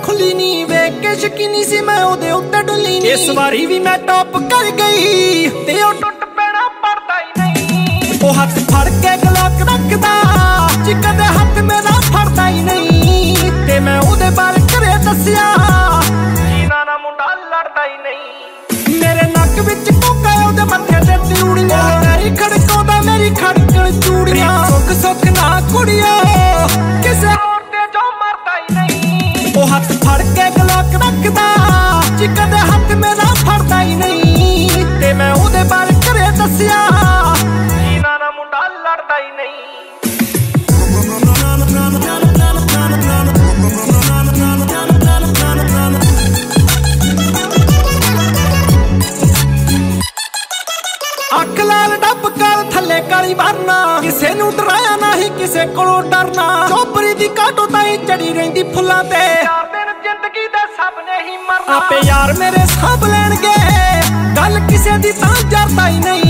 खुली नी वेख के शकीनी सी मैं ओदे उत्ते डुली नी। इस बारी भी मैं टॉप कर गई ते ओ टुट पैना पड़दा ही नहीं। ओ हाथ फड़ के गलॉक रखदा जी कदे हाथ मेरा फड़दा ही नहीं। ते मैं ओदे बारे करे दस्सिया जीना ना मुंडा लड़दा ही नहीं। मेरे नक विच कोका ओदे मत्थे ते तिउड़ियां मेरी खड़कोदा मेरी खड़कण चूड़ियां। सुख सुख ना कुड़ियो किसे होर ते जो मरदा ही नहीं। ओ हाथ फड़ के गलॉक रखदा जी कदे हाथ मेरा फड़दा ही नहीं। ते मैं ओदे बारे करे दस्सिया जीना ना मुंडा लड़दा ही नहीं। अख लाल डब काल थले काली भरना किसे नू डराया नहीं किसे कोलों डरना। चोपरी दी काटो ताई चढ़ी रहिंदी फुल्लां ते यार दिन जिंदगी दे सब ने ही मरना। आपे यार मेरे साहब लैणगे गल किसे दी तां जरदा ही नहीं।